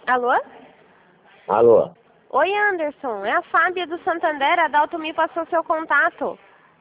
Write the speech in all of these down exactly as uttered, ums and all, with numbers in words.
Alô? Alô? Oi, Anderson. É a Fábia do Santander. A Dalto me passou seu contato.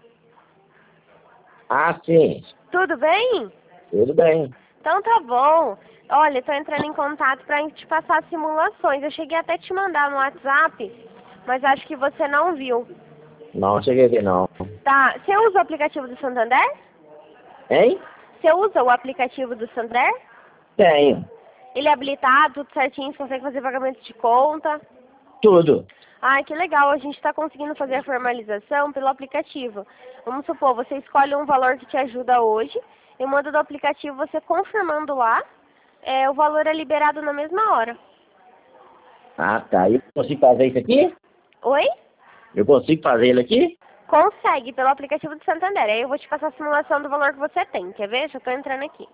Ah, sim. Tudo bem? Tudo bem. Então tá bom. Olha, tô entrando em contato pra te passar simulações. Eu cheguei até a te mandar no WhatsApp, mas acho que você não viu. Não cheguei aqui, não. Tá. Você usa o aplicativo do Santander? Hein? Você usa o aplicativo do Santander? Tenho. Ele é habilitado, tudo certinho, você consegue fazer pagamento de conta. Tudo. Ai, que legal, a gente está conseguindo fazer a formalização pelo aplicativo. Vamos supor, você escolhe um valor que te ajuda hoje, e manda do aplicativo você confirmando lá, é, o valor é liberado na mesma hora. Ah, tá. Eu consigo fazer isso aqui? Oi? Eu consigo fazer ele aqui? Consegue, pelo aplicativo do Santander. Aí eu vou te passar a simulação do valor que você tem, quer ver? Já estou entrando aqui.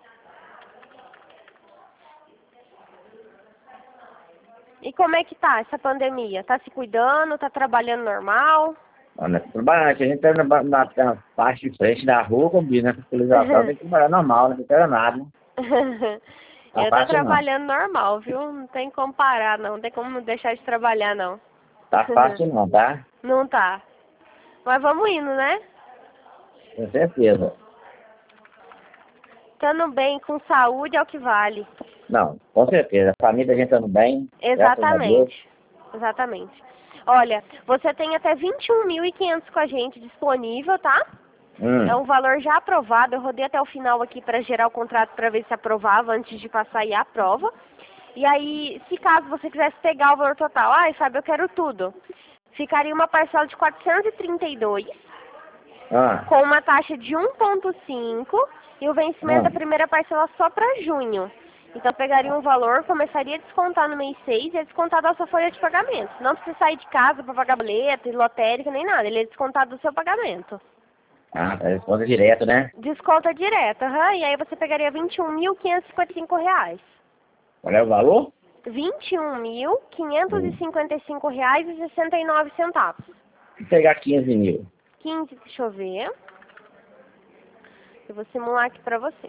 E como é que tá essa pandemia? Tá se cuidando? Tá trabalhando normal? Olha, trabalhar aqui, a gente tá na, na, na parte de frente da rua, como diz, né? Fiscalização, tem que trabalhar normal, não tem nada, né? Tá Eu tô fácil não. trabalhando normal, viu? Não tem como parar, não. Não tem como deixar de trabalhar, não. Tá fácil não, tá? Não tá. Mas vamos indo, né? Com certeza. Estando bem, com saúde é o que vale. Não, com certeza. A família da gente estando bem, graças a Deus. Exatamente. Exatamente. Olha, você tem até vinte e um mil e quinhentos com a gente disponível, tá? Hum. É um valor já aprovado. Eu rodei até o final aqui para gerar o contrato para ver se aprovava antes de passar e a prova. E aí, se caso você quisesse pegar o valor total, ai, Fábio, eu quero tudo. Ficaria uma parcela de quatrocentos e trinta e dois, Ah, com uma taxa de um vírgula cinco e o vencimento ah. da primeira parcela só para junho. Então pegaria um valor, começaria a descontar no mês seis e é descontado da sua folha de pagamento. Não precisa sair de casa para pagar boleto, lotérica, nem nada. Ele é descontado do seu pagamento. Ah, tá responde direto, né? Desconta direto, aham. E aí você pegaria vinte e um mil quinhentos e cinquenta e cinco reais. Qual é o valor? vinte e um mil quinhentos e Hum. cinquenta e cinco reais e sessenta e nove centavos. Vou pegar quinze mil. quinze, deixa eu ver. Eu vou simular aqui pra você.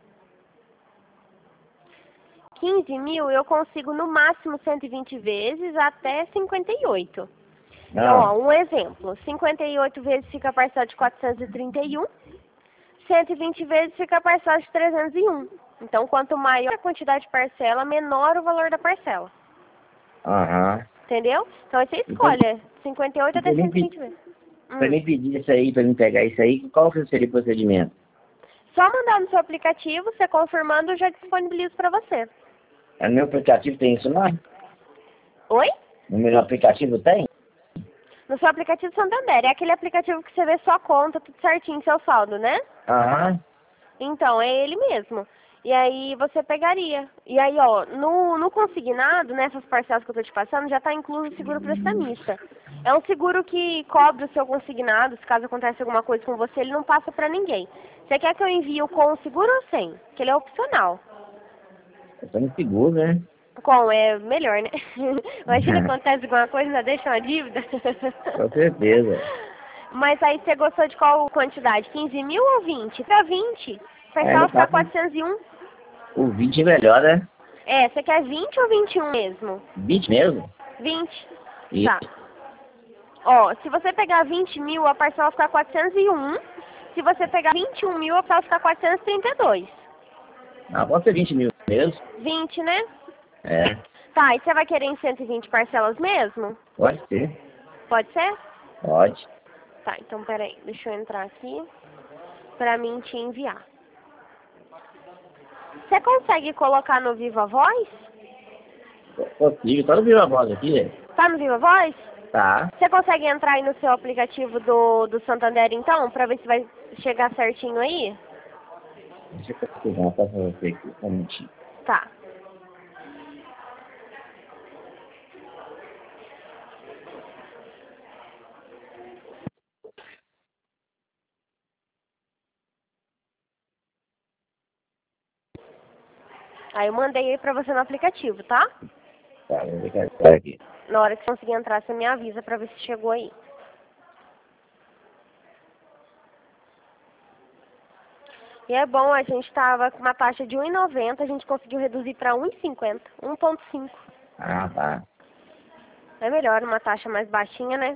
quinze mil eu consigo no máximo cento e vinte vezes até cinquenta e oito. Então, ó, Não. um exemplo. cinquenta e oito vezes fica a parcela de quatrocentos e trinta e um. cento e vinte vezes fica a parcela de trezentos e um. Então, quanto maior a quantidade de parcela, menor o valor da parcela. Aham. Entendeu? Então, aí você Então, escolhe. é cinquenta e oito e até pra mim, cento e pe- vinte vezes. pra Hum. mim pedir isso aí, pra mim pegar isso aí, qual que seria o procedimento? Só mandar no seu aplicativo, você confirmando, eu já disponibilizo para você. No meu aplicativo tem isso lá? Oi? No meu aplicativo tem? No seu aplicativo Santander. É aquele aplicativo que você vê sua conta, tudo certinho, seu saldo, né? Aham. Então, é ele mesmo. E aí você pegaria. E aí, ó, no, no consignado, nessas parcelas que eu tô te passando, já tá incluso o seguro prestamista. É um seguro que cobre o seu consignado, se caso aconteça alguma coisa com você, ele não passa pra ninguém. Você quer que eu envie com o seguro ou sem? Que ele é opcional. Eu tô no seguro, né? Com, é melhor, né? Imagina acontece alguma coisa, ainda deixa uma dívida. Com certeza. Mas aí você gostou de qual quantidade? quinze mil ou vinte? Pra vinte. É, Parcela no ficar caso, quatrocentos e um. o vinte é melhor, né? É, você quer vinte ou vinte e um mesmo? vinte mesmo? vinte. E Tá. Ó, se você pegar vinte mil, a parcela fica quatrocentos e um. Se você pegar vinte e um mil, a parcela fica quatrocentos e trinta e dois. não, pode ser vinte mil mesmo. vinte, né? É, Tá, e você vai querer em cento e vinte parcelas mesmo? pode ser. Pode ser? Pode. Tá, então peraí, deixa eu entrar aqui pra mim te enviar. Você consegue colocar no Viva Voz? Consigo, só não viu a voz aqui, né? Tá no Viva Voz? Tá. Você consegue entrar aí no seu aplicativo do, do Santander então, pra ver se vai chegar certinho aí? Deixa eu pesquisar pra você aqui, um minutinho. Tá. Aí eu mandei aí pra você no aplicativo, tá? Tá, vamos ver que é aqui. Na hora que você conseguir entrar, você me avisa pra ver se chegou aí. E é bom, a gente tava com uma taxa de um e noventa, a gente conseguiu reduzir pra um e cinquenta, um ponto cinco. Ah, tá. É melhor uma taxa mais baixinha, né?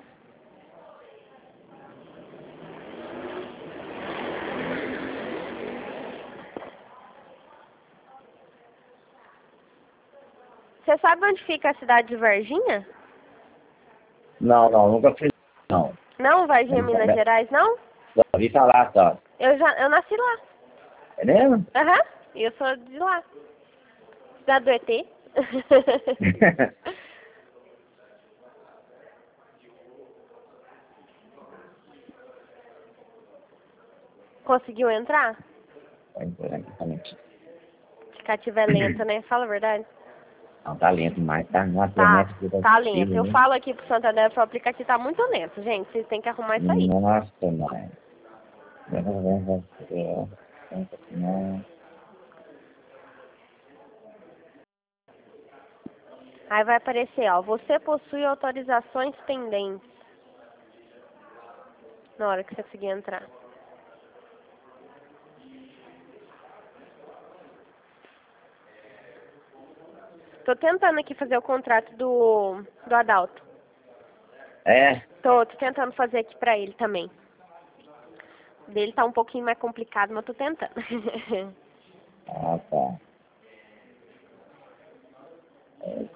Você sabe onde fica a cidade de Varginha? Não, não, nunca fiz, não. Não, Varginha, Nunca- Minas Gerais, não? Só ouvi falar só. Eu já, eu nasci lá. É mesmo? Aham, e eu sou de lá. Cidade do E T. Conseguiu entrar? Se cá tiver lento, né? Fala a verdade. Não, tá lento demais, tá? Nossa, a Tá, internet aqui tá tá lento. terrível, Eu né? falo aqui pro Santander, pro aplicativo tá muito lento, gente. Vocês têm que arrumar isso aí. Nossa, mãe. Não. Aí vai aparecer, ó. Você possui autorizações pendentes. Na hora que você conseguir entrar. Tô tentando aqui fazer o contrato do, do Adalto. É? Tô, tô tentando fazer aqui pra ele também. O dele tá um pouquinho mais complicado, mas tô tentando. Ah, tá. É.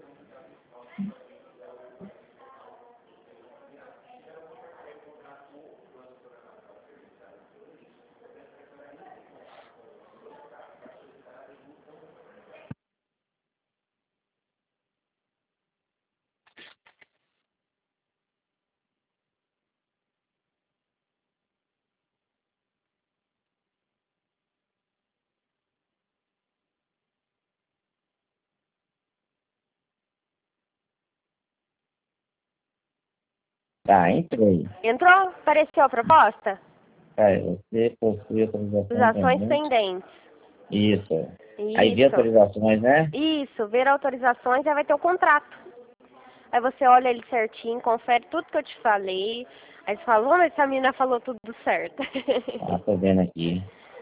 Tá, entrei. Entrou? Apareceu a proposta? É, você possui autorização Autorizações pendente. pendentes. Isso. Aí de Isso. autorizações, né? Isso. Ver autorizações, aí vai ter o contrato. Aí você olha ele certinho, confere tudo que eu te falei. Aí você fala, "Ô, mas essa menina falou tudo certo." Ah, tô vendo aqui.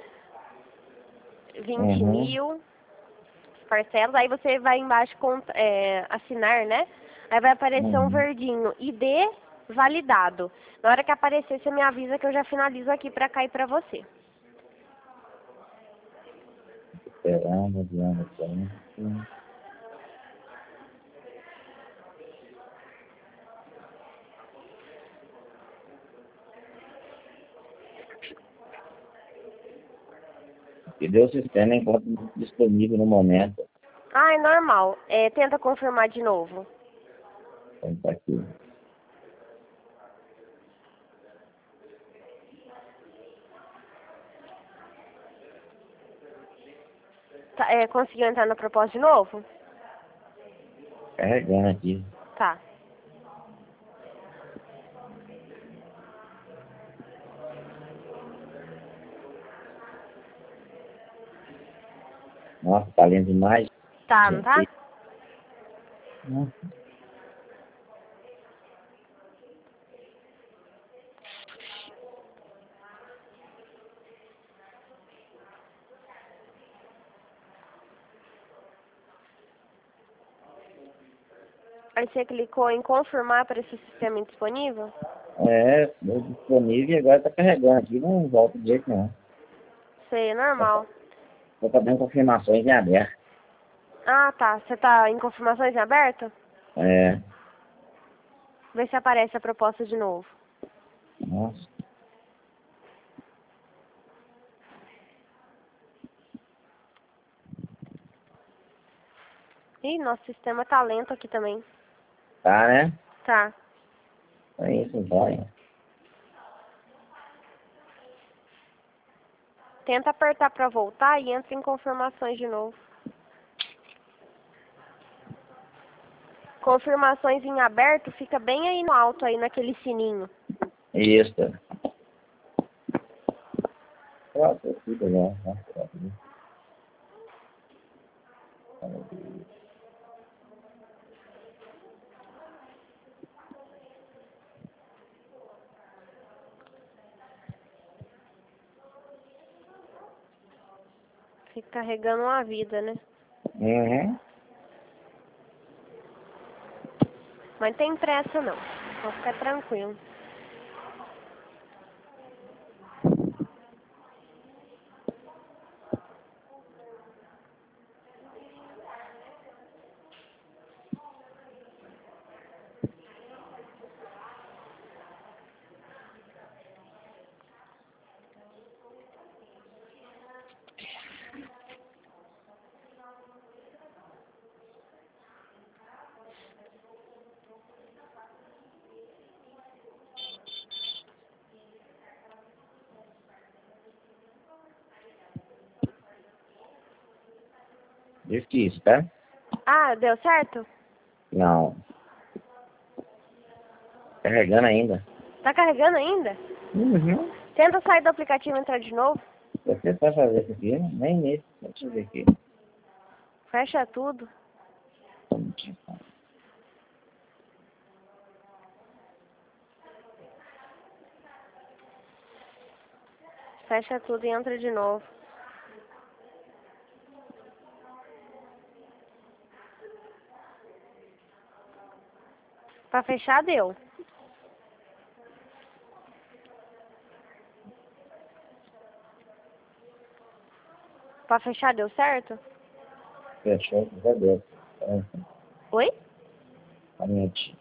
vinte Uhum. mil parcelas, aí você vai embaixo com, é, assinar, né? Aí vai aparecer um Uhum. verdinho, I D validado. Na hora que aparecer, você me avisa que eu já finalizo aqui pra cair pra você. Esperando, adiando, adiando. E deu o sistema enquanto disponível no momento. Ah, é normal. É, tenta confirmar de novo. Então tá aqui. Tá, é, conseguiu entrar na proposta de novo? Carregando aqui. Tá. Nossa, tá lendo demais. Tá, não tá? Gente. Nossa. Aí você clicou em confirmar para esse sistema indisponível? É, deu disponível e agora tá carregando aqui. Não volta de jeito nenhum. Sei, é normal. Tô fazendo confirmações em aberto. Ah, tá. Você tá em confirmações em aberto? É. Vê se aparece a proposta de novo. Nossa. Ih, nosso sistema tá lento aqui também. Tá, né? Tá. É isso, vai. Tenta apertar pra voltar e entra em confirmações de novo. Confirmações em aberto fica bem aí no alto, aí naquele sininho. Isso. Pronto, aqui, legal. Fica carregando uma vida, né? Uhum. Mas não tem pressa não. Pode ficar tranquilo. Difícil, tá? Ah, deu certo? Não. Carregando ainda. Tá carregando ainda? Uhum. Tenta sair do aplicativo e entrar de novo. Você tá fazendo isso aqui? Nem nesse. Deixa eu ver aqui. Fecha tudo. Fecha tudo e entra de novo. Pra fechar, deu. Pra fechar, deu certo? Fechou, já deu. Oi? A mente.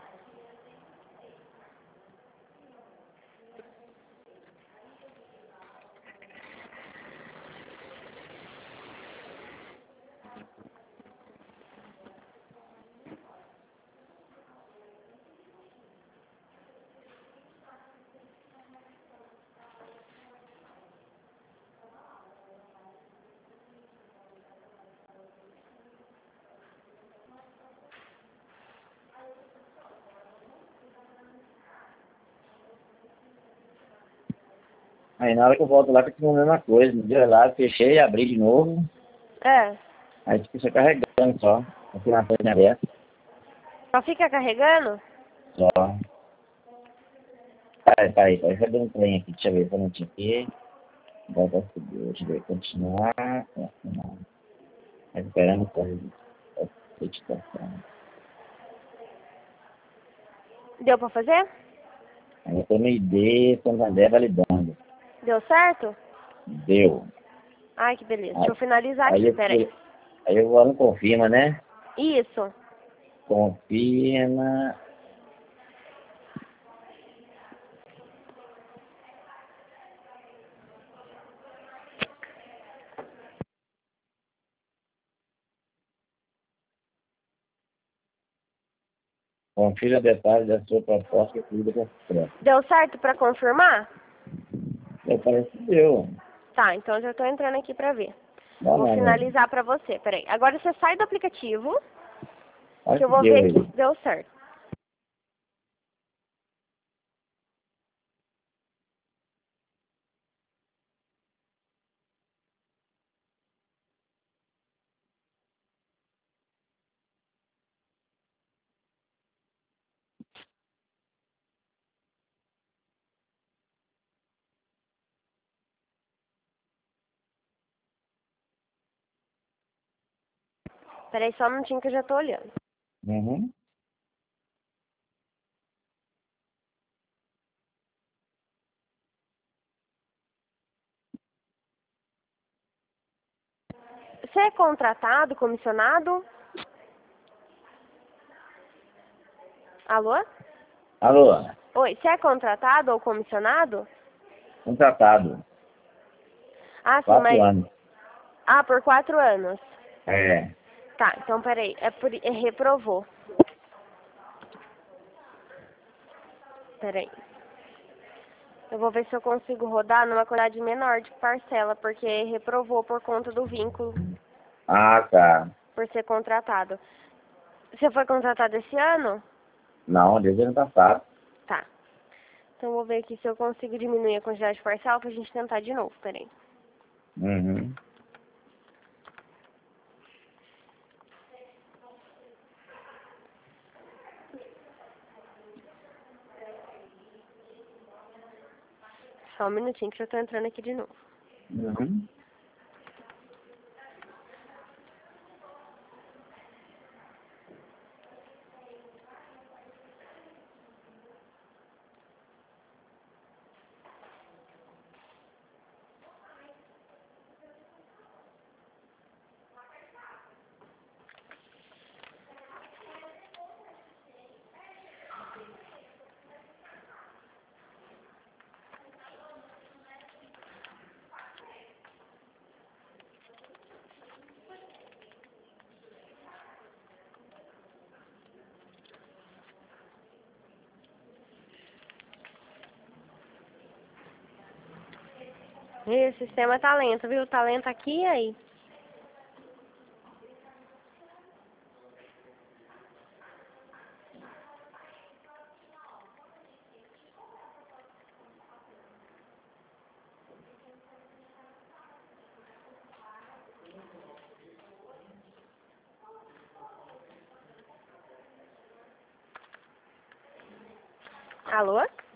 Aí na hora que eu volto lá, continua a mesma coisa. Me deu lá, fechei, abri de novo. É. Aí fica carregando só. Aqui na frente aberta. Só fica carregando? Só. Peraí, peraí, peraí. Cadê um trem aqui? Deixa eu ver, pra não te aqui. Volta a subir. Deixa eu ver, continuar. Continuar. Tá esperando coisa. Certificação. Deu pra fazer? Aí eu tô no I D, Santander validando. Deu certo? Deu. Ai, que beleza. Aí, Deixa eu finalizar aí, aqui, eu, peraí. aí eu vou no confirma, né? Isso. Confirma. Confira detalhes da sua proposta e tudo com o Deu certo pra confirmar? Eu parece que deu. Tá, então eu já tô entrando aqui pra ver. Não, Vou não, não. finalizar pra você, peraí. Agora você sai do aplicativo, que Acho eu que vou deu ver aí. aqui se deu certo. Peraí só um minutinho que eu já tô olhando. Uhum. Você é contratado, comissionado? Alô? Alô, Oi, você é contratado ou comissionado? contratado. Ah, sim, Quatro mas... anos. Ah, por quatro anos. É. Tá, então peraí. É por... é reprovou. Peraí. Eu vou ver se eu consigo rodar numa quantidade menor de parcela, porque reprovou por conta do vínculo, Ah, tá. por ser contratado. Você foi contratado esse ano? Não, desde o ano passado. Tá. Então eu vou ver aqui se eu consigo diminuir a quantidade de parcela pra gente tentar de novo, peraí. Uhum. Só um minutinho que eu tô entrando aqui de novo. Uhum. Ih, o sistema tá lento, viu? Tá lento aqui e aí. Alô?